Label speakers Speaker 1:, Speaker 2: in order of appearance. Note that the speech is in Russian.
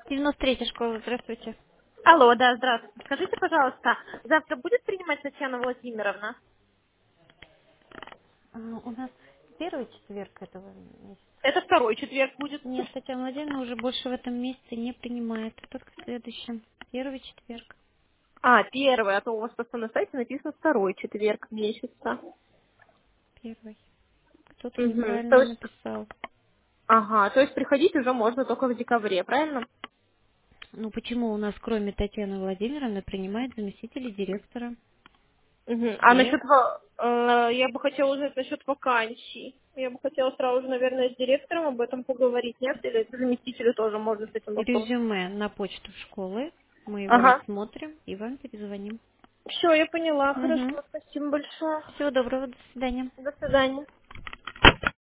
Speaker 1: 93-я школа, здравствуйте.
Speaker 2: Алло, да, здравствуйте. Скажите, пожалуйста, завтра будет принимать Татьяна Владимировна?
Speaker 1: У нас первый четверг этого месяца.
Speaker 2: Это второй четверг будет.
Speaker 1: Нет, Татьяна Владимировна уже больше в этом месяце не принимает, только в следующем. Первый четверг.
Speaker 2: А, первый, а то у вас просто на сайте написано второй четверг месяца.
Speaker 1: Первый. Кто-то
Speaker 2: Угу. То
Speaker 1: неправильно
Speaker 2: есть,
Speaker 1: написал.
Speaker 2: ага, то есть приходить уже можно только в декабре, правильно?
Speaker 1: Ну почему у нас, кроме Татьяны Владимировны, принимает заместителей директора?
Speaker 2: Угу. А
Speaker 1: Все.
Speaker 2: насчет, я бы хотела узнать насчет вакансий. Я бы хотела сразу же, наверное, с директором об этом поговорить, нет? Или заместителю тоже можно с этим вопросом?
Speaker 1: Резюме на почту школы. Мы его
Speaker 2: Ага.
Speaker 1: рассмотрим и вам перезвоним.
Speaker 2: Все, я поняла.
Speaker 1: Угу.
Speaker 2: Хорошо, спасибо большое.
Speaker 1: Всего доброго, до свидания.
Speaker 2: До свидания.